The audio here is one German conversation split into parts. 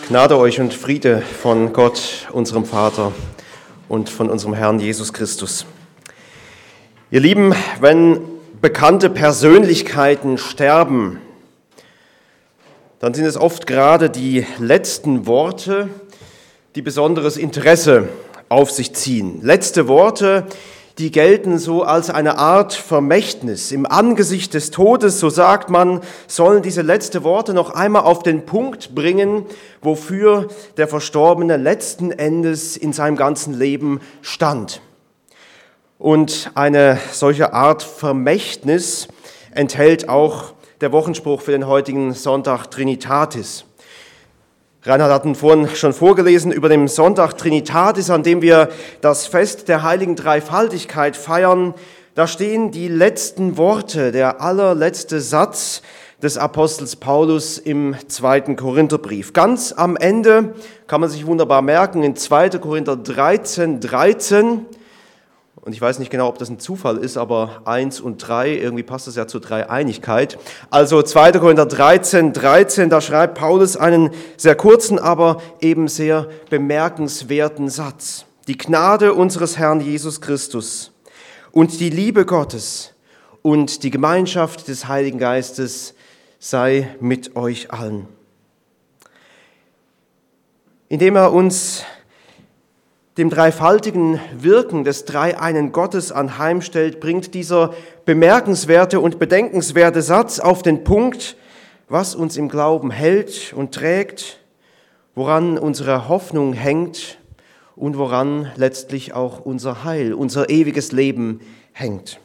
Gnade euch und Friede von Gott, unserem Vater und von unserem Herrn Jesus Christus. Ihr Lieben, wenn bekannte Persönlichkeiten sterben, dann sind es oft gerade die letzten Worte, die besonderes Interesse auf sich ziehen. Letzte Worte, die gelten so als eine Art Vermächtnis. Im Angesicht des Todes, so sagt man, sollen diese letzten Worte noch einmal auf den Punkt bringen, wofür der Verstorbene letzten Endes in seinem ganzen Leben stand. Und eine solche Art Vermächtnis enthält auch der Wochenspruch für den heutigen Sonntag Trinitatis. Reinhard hat ihn vorhin schon vorgelesen über den Sonntag Trinitatis, an dem wir das Fest der heiligen Dreifaltigkeit feiern. Da stehen die letzten Worte, der allerletzte Satz des Apostels Paulus im 2. Korintherbrief. Ganz am Ende kann man sich wunderbar merken, in 2. Korinther 13. Und ich weiß nicht genau, ob das ein Zufall ist, aber 1 und 3, irgendwie passt das ja zur Dreieinigkeit. Also 2. Korinther 13, da schreibt Paulus einen sehr kurzen, aber eben sehr bemerkenswerten Satz. Die Gnade unseres Herrn Jesus Christus und die Liebe Gottes und die Gemeinschaft des Heiligen Geistes sei mit euch allen. Indem er uns dem dreifaltigen Wirken des dreieinen Gottes anheimstellt, bringt dieser bemerkenswerte und bedenkenswerte Satz auf den Punkt, was uns im Glauben hält und trägt, woran unsere Hoffnung hängt und woran letztlich auch unser Heil, unser ewiges Leben hängt.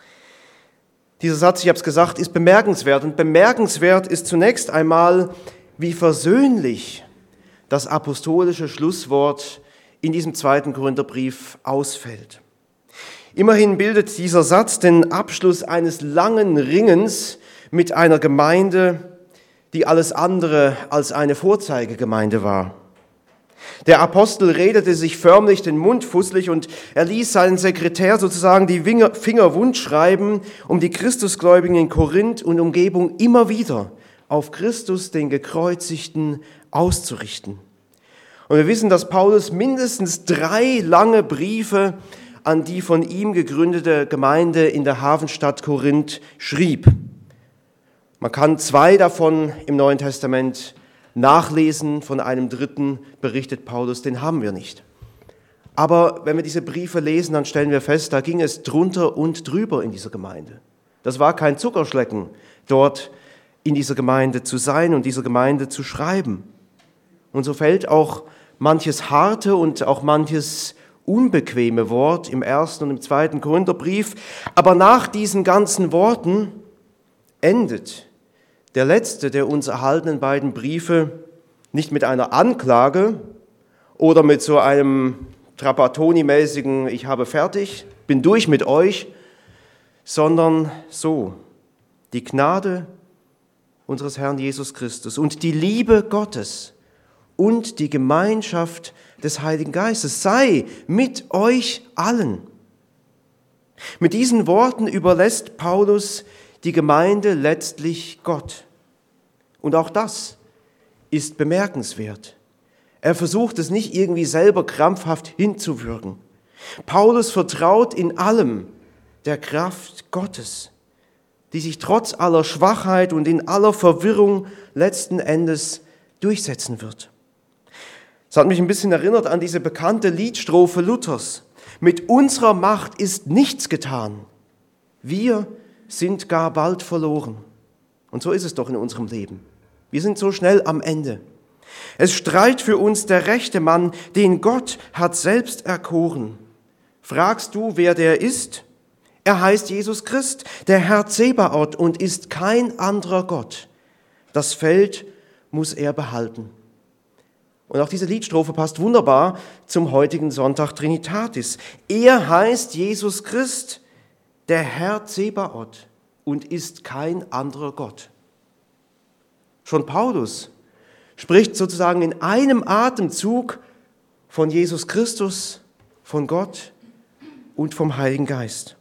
Dieser Satz, ich habe es gesagt, ist bemerkenswert. Und bemerkenswert ist zunächst einmal, wie versöhnlich das apostolische Schlusswort in diesem 2. Korintherbrief ausfällt. Immerhin bildet dieser Satz den Abschluss eines langen Ringens mit einer Gemeinde, die alles andere als eine Vorzeigegemeinde war. Der Apostel redete sich förmlich den Mund fusselig und er ließ seinen Sekretär sozusagen die Finger wund schreiben, um die Christusgläubigen in Korinth und Umgebung immer wieder auf Christus, den Gekreuzigten, auszurichten. Und wir wissen, dass Paulus mindestens 3 lange Briefe an die von ihm gegründete Gemeinde in der Hafenstadt Korinth schrieb. Man kann 2 davon im Neuen Testament nachlesen, von einem 3. berichtet Paulus, den haben wir nicht. Aber wenn wir diese Briefe lesen, dann stellen wir fest, da ging es drunter und drüber in dieser Gemeinde. Das war kein Zuckerschlecken, dort in dieser Gemeinde zu sein und dieser Gemeinde zu schreiben. Und so fällt auch manches harte und auch manches unbequeme Wort im 1. und im 2. Korintherbrief. Aber nach diesen ganzen Worten endet der letzte der uns erhaltenen beiden Briefe nicht mit einer Anklage oder mit so einem Trapattoni-mäßigen Ich habe fertig, bin durch mit euch, sondern so: Die Gnade unseres Herrn Jesus Christus und die Liebe Gottes und die Gemeinschaft des Heiligen Geistes sei mit euch allen. Mit diesen Worten überlässt Paulus die Gemeinde letztlich Gott. Und auch das ist bemerkenswert. Er versucht es nicht irgendwie selber krampfhaft hinzuwirken. Paulus vertraut in allem der Kraft Gottes, die sich trotz aller Schwachheit und in aller Verwirrung letzten Endes durchsetzen wird. Es hat mich ein bisschen erinnert an diese bekannte Liedstrophe Luthers. Mit unserer Macht ist nichts getan. Wir sind gar bald verloren. Und so ist es doch in unserem Leben. Wir sind so schnell am Ende. Es strahlt für uns der rechte Mann, den Gott hat selbst erkoren. Fragst du, wer der ist? Er heißt Jesus Christ, der Herr Zebaoth, und ist kein anderer Gott. Das Feld muss er behalten. Und auch diese Liedstrophe passt wunderbar zum heutigen Sonntag Trinitatis. Er heißt Jesus Christ, der Herr Zebaoth, und ist kein anderer Gott. Schon Paulus spricht sozusagen in einem Atemzug von Jesus Christus, von Gott und vom Heiligen Geist.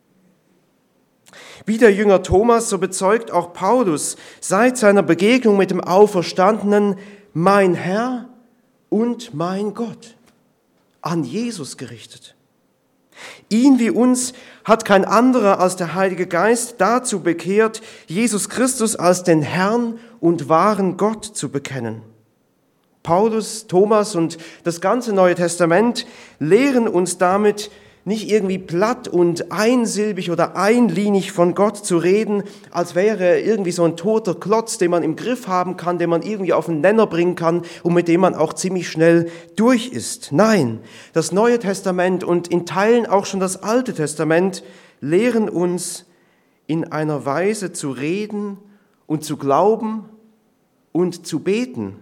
Wie der Jünger Thomas, so bezeugt auch Paulus seit seiner Begegnung mit dem Auferstandenen, mein Herr und mein Gott, an Jesus gerichtet. Ihn wie uns hat kein anderer als der Heilige Geist dazu bekehrt, Jesus Christus als den Herrn und wahren Gott zu bekennen. Paulus, Thomas und das ganze Neue Testament lehren uns damit, nicht irgendwie platt und einsilbig oder einlinig von Gott zu reden, als wäre er irgendwie so ein toter Klotz, den man im Griff haben kann, den man irgendwie auf den Nenner bringen kann und mit dem man auch ziemlich schnell durch ist. Nein, das Neue Testament und in Teilen auch schon das Alte Testament lehren uns, in einer Weise zu reden und zu glauben und zu beten,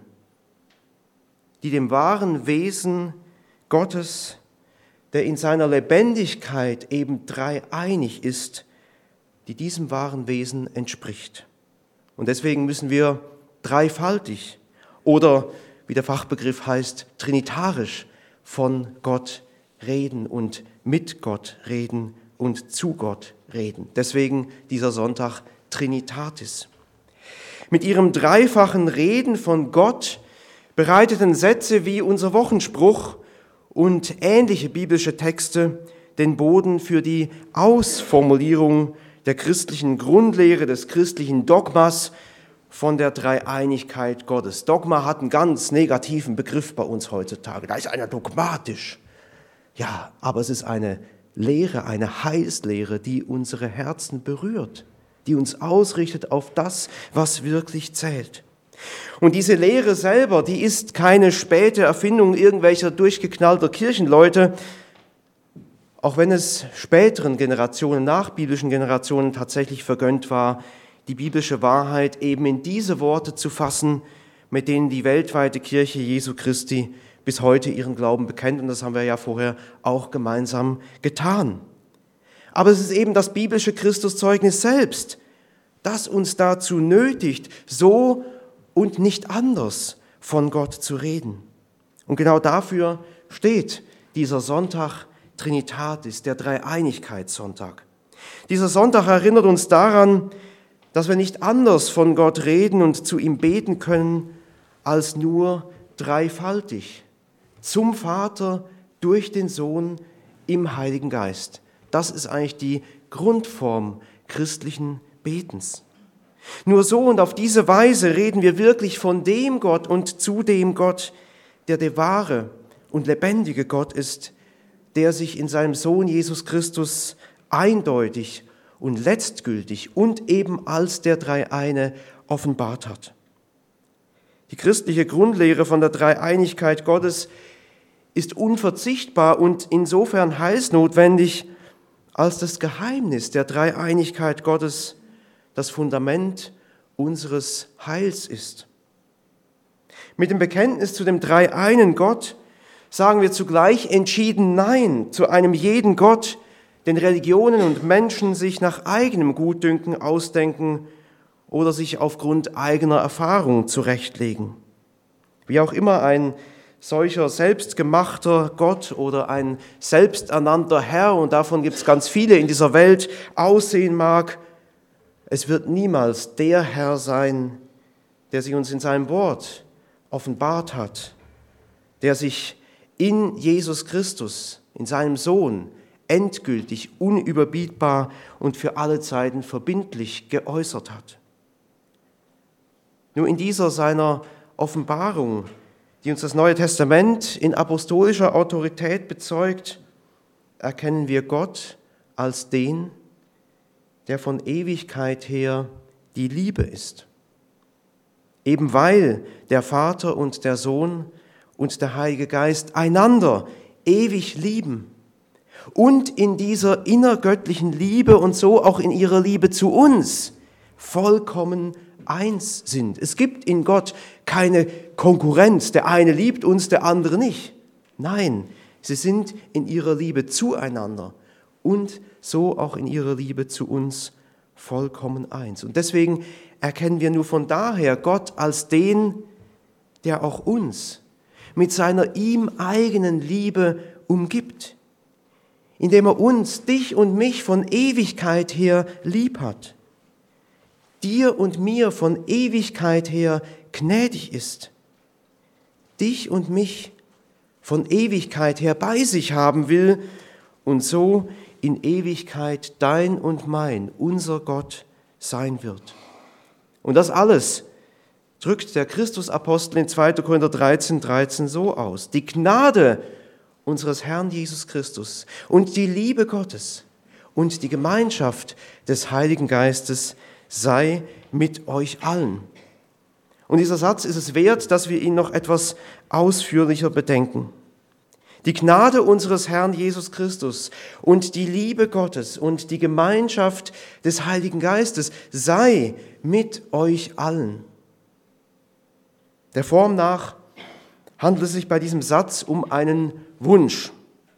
die dem wahren Wesen Gottes, der in seiner Lebendigkeit eben dreieinig ist, die diesem wahren Wesen entspricht. Und deswegen müssen wir dreifaltig oder, wie der Fachbegriff heißt, trinitarisch von Gott reden und mit Gott reden und zu Gott reden. Deswegen dieser Sonntag Trinitatis. Mit ihrem dreifachen Reden von Gott bereiteten Sätze wie unser Wochenspruch und ähnliche biblische Texte den Boden für die Ausformulierung der christlichen Grundlehre, des christlichen Dogmas von der Dreieinigkeit Gottes. Dogma hat einen ganz negativen Begriff bei uns heutzutage. Da ist einer dogmatisch. Ja, aber es ist eine Lehre, eine Heilslehre, die unsere Herzen berührt, die uns ausrichtet auf das, was wirklich zählt. Und diese Lehre selber, die ist keine späte Erfindung irgendwelcher durchgeknallter Kirchenleute, auch wenn es späteren Generationen, nachbiblischen Generationen tatsächlich vergönnt war, die biblische Wahrheit eben in diese Worte zu fassen, mit denen die weltweite Kirche Jesu Christi bis heute ihren Glauben bekennt. Und das haben wir ja vorher auch gemeinsam getan. Aber es ist eben das biblische Christuszeugnis selbst, das uns dazu nötigt, so und nicht anders von Gott zu reden. Und genau dafür steht dieser Sonntag Trinitatis, der Dreieinigkeitssonntag. Dieser Sonntag erinnert uns daran, dass wir nicht anders von Gott reden und zu ihm beten können, als nur dreifaltig. Zum Vater, durch den Sohn, im Heiligen Geist. Das ist eigentlich die Grundform christlichen Betens. Nur so und auf diese Weise reden wir wirklich von dem Gott und zu dem Gott, der wahre und lebendige Gott ist, der sich in seinem Sohn Jesus Christus eindeutig und letztgültig und eben als der Dreieine offenbart hat. Die christliche Grundlehre von der Dreieinigkeit Gottes ist unverzichtbar und insofern heilsnotwendig, als das Geheimnis der Dreieinigkeit Gottes das Fundament unseres Heils ist. Mit dem Bekenntnis zu dem dreieinen Gott sagen wir zugleich entschieden Nein zu einem jeden Gott, den Religionen und Menschen sich nach eigenem Gutdünken ausdenken oder sich aufgrund eigener Erfahrung zurechtlegen. Wie auch immer ein solcher selbstgemachter Gott oder ein selbsternannter Herr, und davon gibt es ganz viele in dieser Welt, aussehen mag, es wird niemals der Herr sein, der sich uns in seinem Wort offenbart hat, der sich in Jesus Christus, in seinem Sohn, endgültig, unüberbietbar und für alle Zeiten verbindlich geäußert hat. Nur in dieser seiner Offenbarung, die uns das Neue Testament in apostolischer Autorität bezeugt, erkennen wir Gott als den, der von Ewigkeit her die Liebe ist. Eben weil der Vater und der Sohn und der Heilige Geist einander ewig lieben und in dieser innergöttlichen Liebe und so auch in ihrer Liebe zu uns vollkommen eins sind. Es gibt in Gott keine Konkurrenz, der eine liebt uns, der andere nicht. Nein, sie sind in ihrer Liebe zueinander und so auch in ihrer Liebe zu uns vollkommen eins. Und deswegen erkennen wir nur von daher Gott als den, der auch uns mit seiner ihm eigenen Liebe umgibt, indem er uns, dich und mich von Ewigkeit her lieb hat, dir und mir von Ewigkeit her gnädig ist, dich und mich von Ewigkeit her bei sich haben will und so in Ewigkeit dein und mein, unser Gott, sein wird. Und das alles drückt der Christusapostel in 2. Korinther 13 so aus. Die Gnade unseres Herrn Jesus Christus und die Liebe Gottes und die Gemeinschaft des Heiligen Geistes sei mit euch allen. Und dieser Satz ist es wert, dass wir ihn noch etwas ausführlicher bedenken. Die Gnade unseres Herrn Jesus Christus und die Liebe Gottes und die Gemeinschaft des Heiligen Geistes sei mit euch allen. Der Form nach handelt es sich bei diesem Satz um einen Wunsch.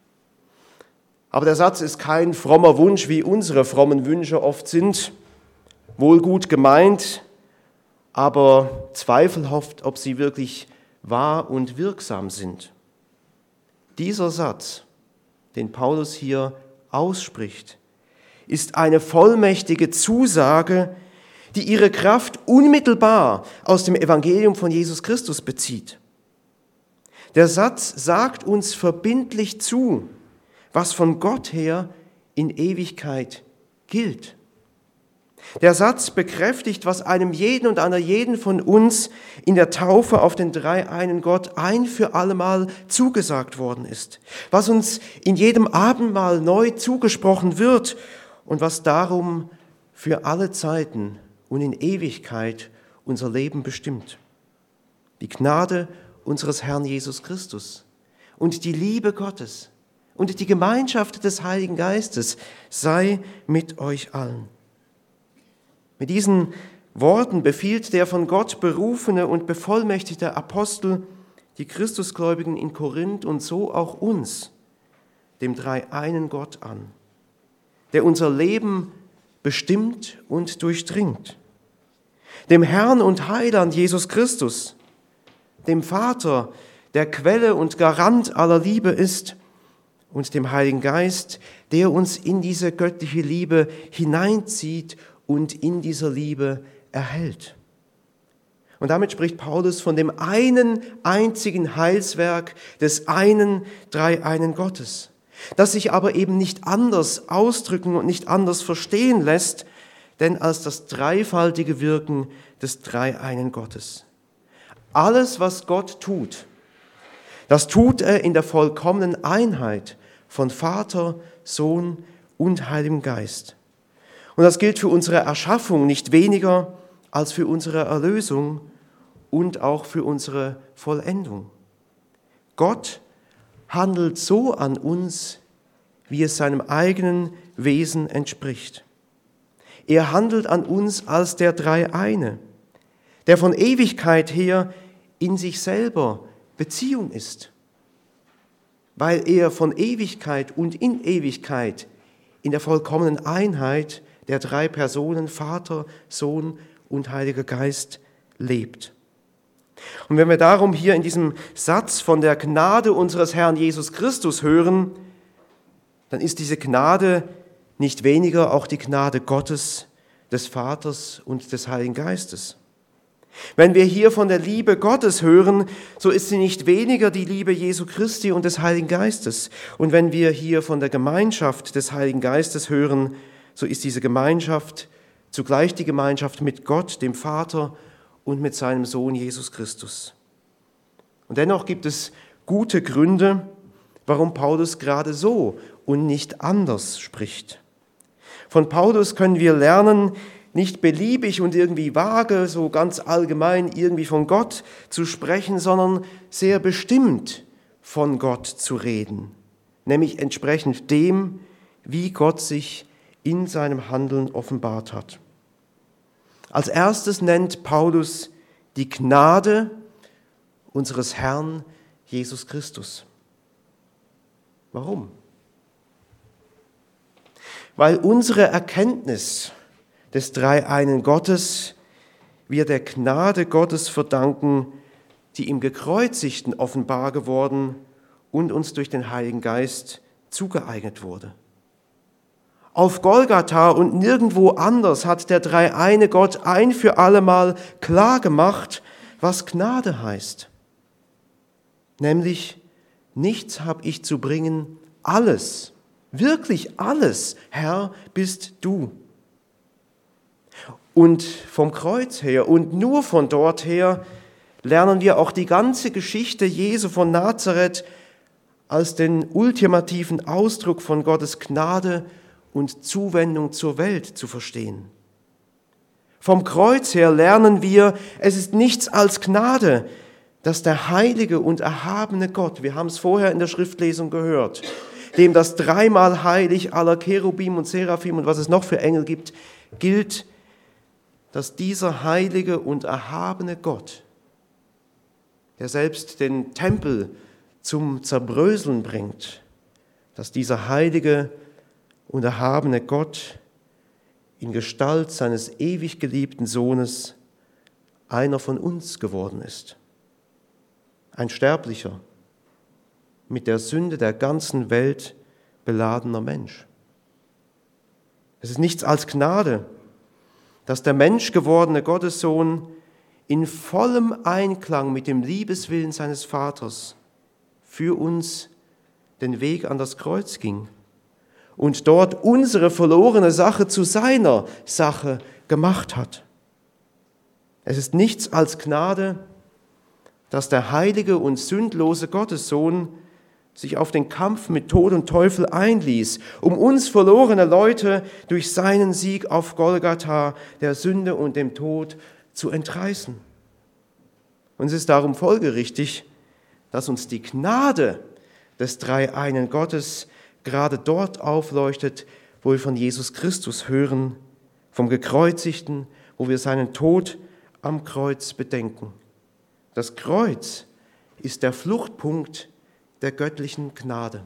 Aber der Satz ist kein frommer Wunsch, wie unsere frommen Wünsche oft sind, wohl gut gemeint, aber zweifelhaft, ob sie wirklich wahr und wirksam sind. Dieser Satz, den Paulus hier ausspricht, ist eine vollmächtige Zusage, die ihre Kraft unmittelbar aus dem Evangelium von Jesus Christus bezieht. Der Satz sagt uns verbindlich zu, was von Gott her in Ewigkeit gilt. Der Satz bekräftigt, was einem jeden und einer jeden von uns in der Taufe auf den dreieinen Gott ein für allemal zugesagt worden ist, was uns in jedem Abendmahl neu zugesprochen wird und was darum für alle Zeiten und in Ewigkeit unser Leben bestimmt. Die Gnade unseres Herrn Jesus Christus und die Liebe Gottes und die Gemeinschaft des Heiligen Geistes sei mit euch allen. Mit diesen Worten befiehlt der von Gott berufene und bevollmächtigte Apostel die Christusgläubigen in Korinth und so auch uns, dem dreieinen Gott an, der unser Leben bestimmt und durchdringt, dem Herrn und Heiland Jesus Christus, dem Vater, der Quelle und Garant aller Liebe ist, und dem Heiligen Geist, der uns in diese göttliche Liebe hineinzieht und in dieser Liebe erhält. Und damit spricht Paulus von dem einen einzigen Heilswerk des einen dreieinen Gottes, das sich aber eben nicht anders ausdrücken und nicht anders verstehen lässt, denn als das dreifaltige Wirken des dreieinen Gottes. Alles, was Gott tut, das tut er in der vollkommenen Einheit von Vater, Sohn und Heiligem Geist. Und das gilt für unsere Erschaffung nicht weniger als für unsere Erlösung und auch für unsere Vollendung. Gott handelt so an uns, wie es seinem eigenen Wesen entspricht. Er handelt an uns als der Dreieine, der von Ewigkeit her in sich selber Beziehung ist, weil er von Ewigkeit und in Ewigkeit in der vollkommenen Einheit der drei Personen, Vater, Sohn und Heiliger Geist, lebt. Und wenn wir darum hier in diesem Satz von der Gnade unseres Herrn Jesus Christus hören, dann ist diese Gnade nicht weniger auch die Gnade Gottes, des Vaters und des Heiligen Geistes. Wenn wir hier von der Liebe Gottes hören, so ist sie nicht weniger die Liebe Jesu Christi und des Heiligen Geistes. Und wenn wir hier von der Gemeinschaft des Heiligen Geistes hören, so ist diese Gemeinschaft zugleich die Gemeinschaft mit Gott, dem Vater und mit seinem Sohn Jesus Christus. Und dennoch gibt es gute Gründe, warum Paulus gerade so und nicht anders spricht. Von Paulus können wir lernen, nicht beliebig und irgendwie vage, so ganz allgemein irgendwie von Gott zu sprechen, sondern sehr bestimmt von Gott zu reden, nämlich entsprechend dem, wie Gott sich in seinem Handeln offenbart hat. Als erstes nennt Paulus die Gnade unseres Herrn Jesus Christus. Warum? Weil unsere Erkenntnis des dreieinen Gottes wir der Gnade Gottes verdanken, die im Gekreuzigten offenbar geworden und uns durch den Heiligen Geist zugeeignet wurde. Auf Golgatha und nirgendwo anders hat der dreieine Gott ein für allemal klar gemacht, was Gnade heißt. nämlich: Nichts habe ich zu bringen, alles, wirklich alles, Herr, bist du. Und vom Kreuz her und nur von dort her lernen wir auch die ganze Geschichte Jesu von Nazareth als den ultimativen Ausdruck von Gottes Gnade und Zuwendung zur Welt zu verstehen. Vom Kreuz her lernen wir, es ist nichts als Gnade, dass der heilige und erhabene Gott, wir haben es vorher in der Schriftlesung gehört, dem das dreimal heilig aller Cherubim und Seraphim und was es noch für Engel gibt, gilt, dass dieser heilige und erhabene Gott, der selbst den Tempel zum Zerbröseln bringt, dass dieser heilige und erhabene Gott in Gestalt seines ewig geliebten Sohnes einer von uns geworden ist. Ein Sterblicher, mit der Sünde der ganzen Welt beladener Mensch. Es ist nichts als Gnade, dass der menschgewordene Gottessohn in vollem Einklang mit dem Liebeswillen seines Vaters für uns den Weg an das Kreuz ging und dort unsere verlorene Sache zu seiner Sache gemacht hat. Es ist nichts als Gnade, dass der heilige und sündlose Gottessohn sich auf den Kampf mit Tod und Teufel einließ, um uns verlorene Leute durch seinen Sieg auf Golgatha, der Sünde und dem Tod, zu entreißen. Und es ist darum folgerichtig, dass uns die Gnade des dreieinen Gottes gerade dort aufleuchtet, wo wir von Jesus Christus hören, vom Gekreuzigten, wo wir seinen Tod am Kreuz bedenken. Das Kreuz ist der Fluchtpunkt der göttlichen Gnade.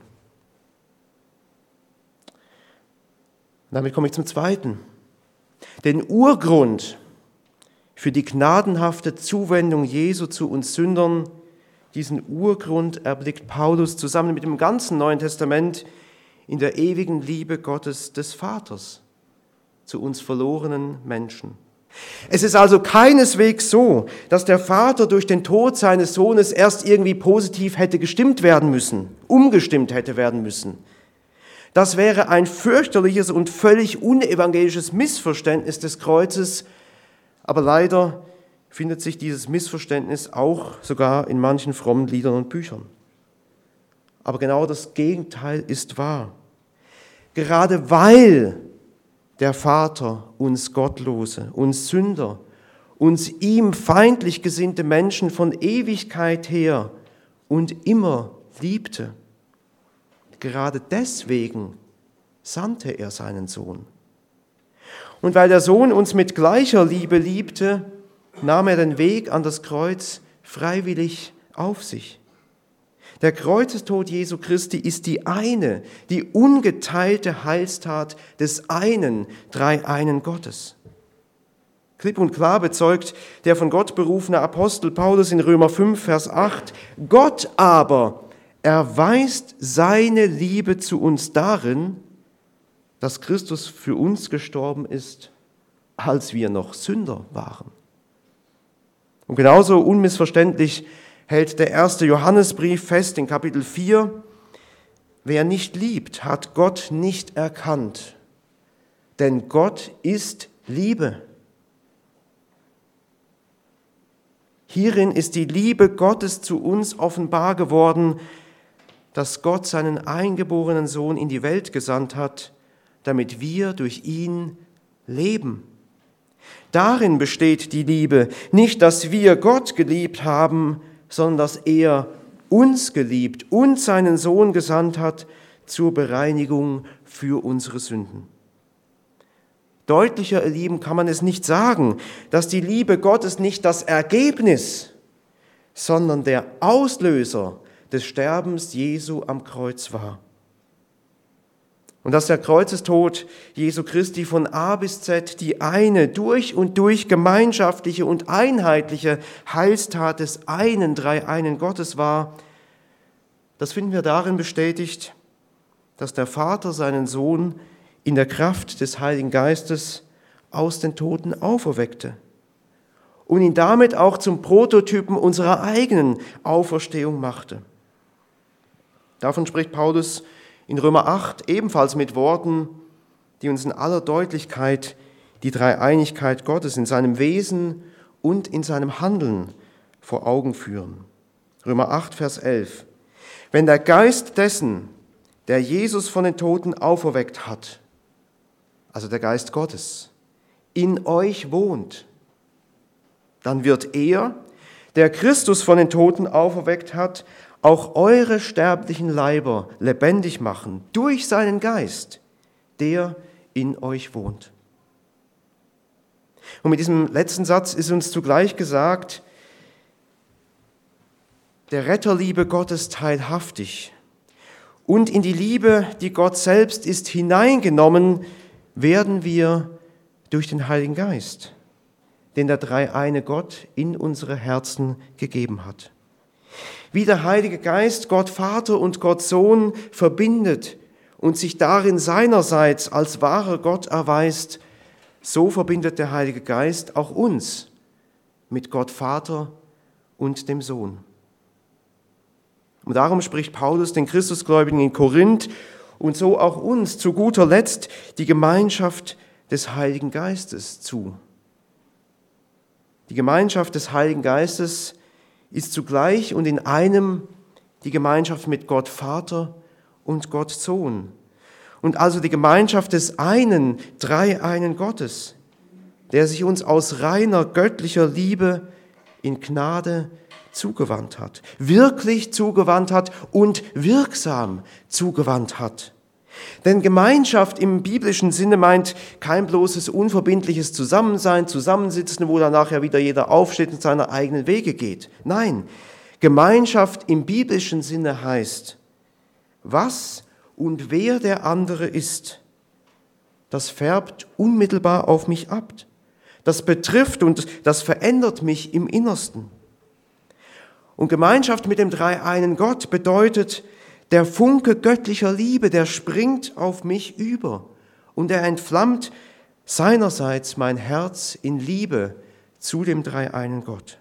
Damit komme ich zum Zweiten. Den Urgrund für die gnadenhafte Zuwendung Jesu zu uns Sündern, diesen Urgrund erblickt Paulus zusammen mit dem ganzen Neuen Testament in der ewigen Liebe Gottes des Vaters zu uns verlorenen Menschen. Es ist also keineswegs so, dass der Vater durch den Tod seines Sohnes erst irgendwie positiv hätte gestimmt werden müssen, umgestimmt hätte werden müssen. Das wäre ein fürchterliches und völlig unevangelisches Missverständnis des Kreuzes, aber leider findet sich dieses Missverständnis auch sogar in manchen frommen Liedern und Büchern. Aber genau das Gegenteil ist wahr. Gerade weil der Vater uns Gottlose, uns Sünder, uns ihm feindlich gesinnte Menschen von Ewigkeit her und immer liebte. Gerade deswegen sandte er seinen Sohn. Und weil der Sohn uns mit gleicher Liebe liebte, nahm er den Weg an das Kreuz freiwillig auf sich. Der Kreuzestod Jesu Christi ist die eine, die ungeteilte Heilstat des einen, dreieinen Gottes. Klipp und klar bezeugt der von Gott berufene Apostel Paulus in Römer 5, Vers 8, Gott aber erweist seine Liebe zu uns darin, dass Christus für uns gestorben ist, als wir noch Sünder waren. Und genauso unmissverständlich hält der 1. Johannesbrief fest in Kapitel 4, wer nicht liebt, hat Gott nicht erkannt, denn Gott ist Liebe. Hierin ist die Liebe Gottes zu uns offenbar geworden, dass Gott seinen eingeborenen Sohn in die Welt gesandt hat, damit wir durch ihn leben. Darin besteht die Liebe, nicht, dass wir Gott geliebt haben, sondern dass er uns geliebt und seinen Sohn gesandt hat zur Bereinigung für unsere Sünden. Deutlicher, ihr Lieben, kann man es nicht sagen, dass die Liebe Gottes nicht das Ergebnis, sondern der Auslöser des Sterbens Jesu am Kreuz war. Und dass der Kreuzestod Jesu Christi von A bis Z die eine durch und durch gemeinschaftliche und einheitliche Heilstat des einen, dreieinen Gottes war, das finden wir darin bestätigt, dass der Vater seinen Sohn in der Kraft des Heiligen Geistes aus den Toten auferweckte und ihn damit auch zum Prototypen unserer eigenen Auferstehung machte. Davon spricht Paulus in Römer 8 ebenfalls mit Worten, die uns in aller Deutlichkeit die Dreieinigkeit Gottes in seinem Wesen und in seinem Handeln vor Augen führen. Römer 8, Vers 11. Wenn der Geist dessen, der Jesus von den Toten auferweckt hat, also der Geist Gottes, in euch wohnt, dann wird er, der Christus von den Toten auferweckt hat, auch eure sterblichen Leiber lebendig machen durch seinen Geist, der in euch wohnt. Und mit diesem letzten Satz ist uns zugleich gesagt, der Retterliebe Gottes teilhaftig und in die Liebe, die Gott selbst ist, hineingenommen, werden wir durch den Heiligen Geist, den der dreieine Gott in unsere Herzen gegeben hat. Wie der Heilige Geist Gott Vater und Gott Sohn verbindet und sich darin seinerseits als wahrer Gott erweist, so verbindet der Heilige Geist auch uns mit Gott Vater und dem Sohn. Und darum spricht Paulus den Christusgläubigen in Korinth und so auch uns zu guter Letzt die Gemeinschaft des Heiligen Geistes zu. Die Gemeinschaft des Heiligen Geistes ist zugleich und in einem die Gemeinschaft mit Gott Vater und Gott Sohn. Und also die Gemeinschaft des einen, dreieinen Gottes, der sich uns aus reiner göttlicher Liebe in Gnade zugewandt hat, wirklich zugewandt hat und wirksam zugewandt hat. Denn Gemeinschaft im biblischen Sinne meint kein bloßes unverbindliches Zusammensein, Zusammensitzen, wo dann nachher wieder jeder aufsteht und seine eigenen Wege geht. Nein, Gemeinschaft im biblischen Sinne heißt, was und wer der andere ist, das färbt unmittelbar auf mich ab. Das betrifft und das verändert mich im Innersten. Und Gemeinschaft mit dem dreieinen Gott bedeutet, der Funke göttlicher Liebe, der springt auf mich über und er entflammt seinerseits mein Herz in Liebe zu dem dreieinen Gott.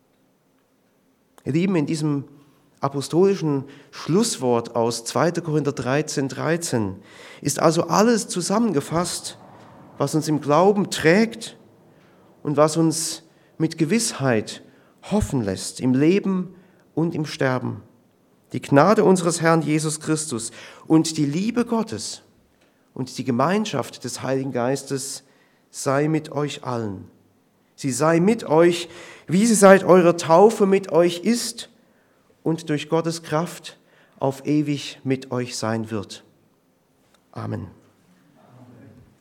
Ihr Lieben, in diesem apostolischen Schlusswort aus 2. Korinther 13 ist also alles zusammengefasst, was uns im Glauben trägt und was uns mit Gewissheit hoffen lässt, im Leben und im Sterben. Die Gnade unseres Herrn Jesus Christus und die Liebe Gottes und die Gemeinschaft des Heiligen Geistes sei mit euch allen. Sie sei mit euch, wie sie seit eurer Taufe mit euch ist und durch Gottes Kraft auf ewig mit euch sein wird. Amen.